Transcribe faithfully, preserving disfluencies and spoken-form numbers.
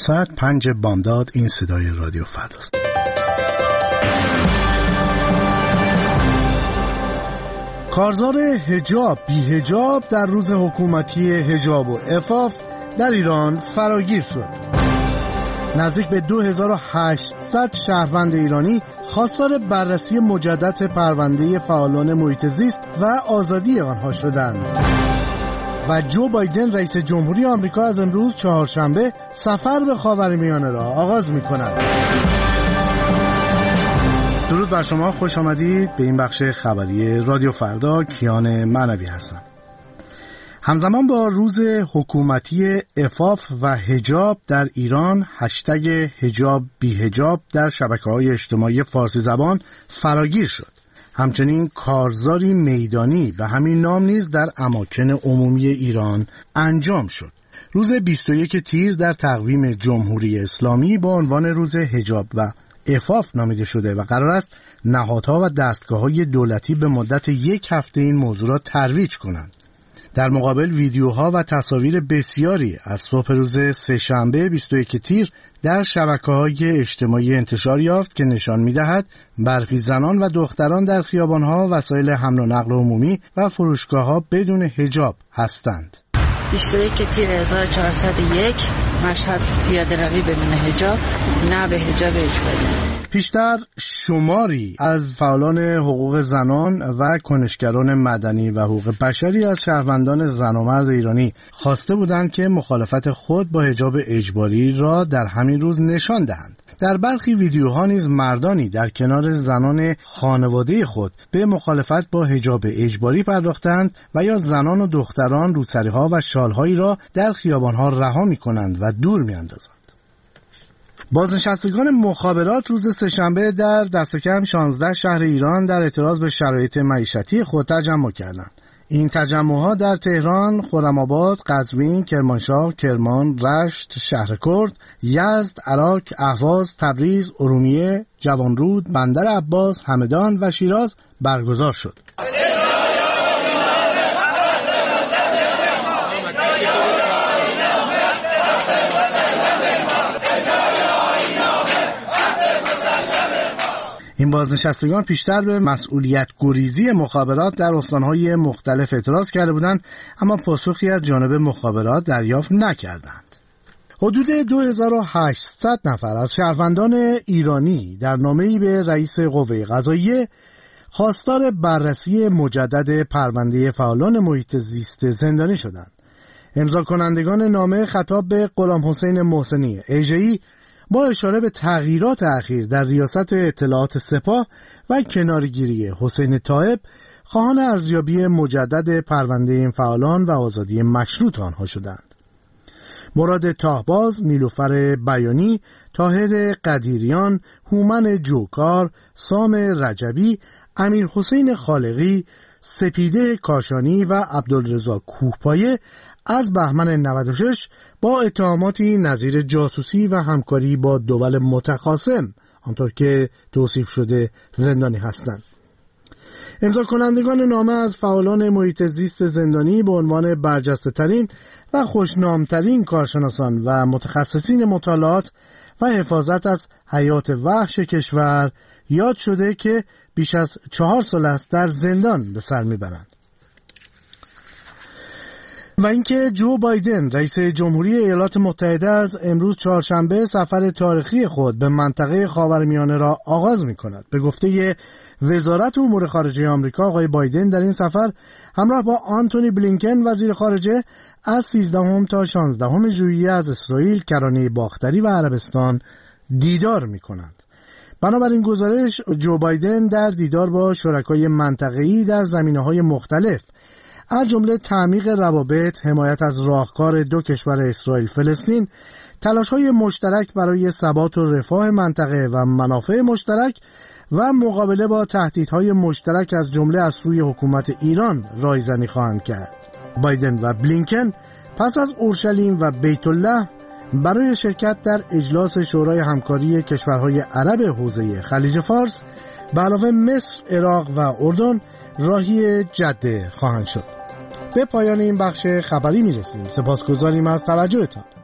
ساعت پنج بامداد. این صدای رادیو فرداست. کارزار حجاب بی حجاب در روز حکومتی حجاب و عفاف در ایران فراگیر شد. نزدیک به دو هزار و هشتصد شهروند ایرانی خواستار بررسی مجدد پرونده فعالان محیط زیست و آزادی آنها شدند. و جو بایدن رئیس جمهوری آمریکا از امروز چهارشنبه سفر به خاورمیانه را آغاز می‌کند. درود بر شما، خوش آمدید به این بخش خبری رادیو فردا. کیان معنوی هستم. همزمان با روز حکومتی عفاف و حجاب در ایران، هشتگ حجاب بی حجاب در شبکه‌های اجتماعی فارسی زبان فراگیر شد. همچنین کارزاری میدانی به همین نام نیز در اماکن عمومی ایران انجام شد. روز بیست و یک تیر در تقویم جمهوری اسلامی با عنوان روز حجاب و عفاف نامیده شده و قرار است نهادها و دستگاه‌های دولتی به مدت یک هفته این موضوع را ترویج کنند. در مقابل ویدیوها و تصاویر بسیاری از صبح روز سه‌شنبه بیست و یک تیر در شبکه‌های اجتماعی انتشار یافت که نشان می‌دهد برخی زنان و دختران در خیابان‌ها، وسایل حمل و نقل عمومی و فروشگاه‌ها بدون حجاب هستند. بیست و یک تیر هزار و چهارصد و یک مشهد پیاده روی بدون حجاب، نه به حجاب اجباری. پیشتر شماری از فعالان حقوق زنان و کنشگران مدنی و حقوق بشری از شهروندان زن و مرد ایرانی خواسته بودند که مخالفت خود با حجاب اجباری را در همین روز نشان دهند. در برخی ویدیوها نیز مردانی در کنار زنان خانواده خود به مخالفت با حجاب اجباری پرداختند و یا زنان و دختران روسری‌ها و شال‌هایی را در خیابان‌ها رها می‌کنند و دور می‌اندازند. بازنشستگان مخابرات روز سه‌شنبه در دست کم شانزده شهر ایران در اعتراض به شرایط معیشتی خود تجمع کردند. این تجمع‌ها در تهران، خرم‌آباد، قزوین، کرمانشاه، کرمان، رشت، شهرکرد، یزد، عراق، اهواز، تبریز، ارومیه، جوانرود، بندر عباس، همدان و شیراز برگزار شد. این بازنشستگان پیشتر به مسئولیت گریزی مخابرات در استانهای مختلف اعتراض کرده بودند، اما پاسخی از جانب مخابرات دریافت نکردند. حدود دو هزار و هشتصد نفر از شهروندان ایرانی در نامه‌ای به رئیس قوه قضاییه خواستار بررسی مجدد پرونده فعالان محیط زیست زندانی شدند. امضا کنندگان نامه خطاب به غلام حسین محسنی ایجه‌ای با اشاره به تغییرات اخیر در ریاست اطلاعات سپاه و کنارگیری حسین طایب خواهان ارزیابی مجدد پرونده این فعالان و آزادی مشروط آنها شدند. مراد تاهباز، نیلوفر بیانی، طاهر قدیریان، هومن جوکار، سام رجبی، امیر حسین خالقی، سپیده کاشانی و عبدالرضا کوهپایه از بهمن نود و شش با اتهاماتی نظیر جاسوسی و همکاری با دول متخاصم آنطور که توصیف شده زندانی هستند. امضا کنندگان نامه از فعالان محیط زیست زندانی به عنوان برجسته ترین و خوشنامترین کارشناسان و متخصصین مطالعات و حفاظت از حیات وحش کشور یاد شده که بیش از چهار سال است در زندان به سر میبرند. و اینکه جو بایدن رئیس جمهوری ایالات متحده از امروز چهارشنبه سفر تاریخی خود به منطقه خاورمیانه را آغاز می‌کند. به گفته وزارت امور خارجه آمریکا، آقای بایدن در این سفر همراه با آنتونی بلینکن وزیر خارجه از سیزدهم تا شانزدهم ژوئیه از اسرائیل، کرانه باختری و عربستان دیدار می‌کنند. بنابراین گزارش جو بایدن در دیدار با شرکای منطقه‌ای در زمینه‌های مختلف از جمله تعمیق روابط، حمایت از راهکار دو کشور اسرائیل فلسطین، تلاش‌های مشترک برای ثبات و رفاه منطقه و منافع مشترک و مقابله با تهدیدهای مشترک از جمله از سوی حکومت ایران رایزنی خواهند کرد. بایدن و بلینکن پس از اورشلیم و بیت الله برای شرکت در اجلاس شورای همکاری کشورهای عرب حوزه خلیج فارس به علاوه مصر، عراق و اردن راهی جده خواهند شد. به پایان این بخش خبری میرسیم. سپاسگزاریم از توجهتان.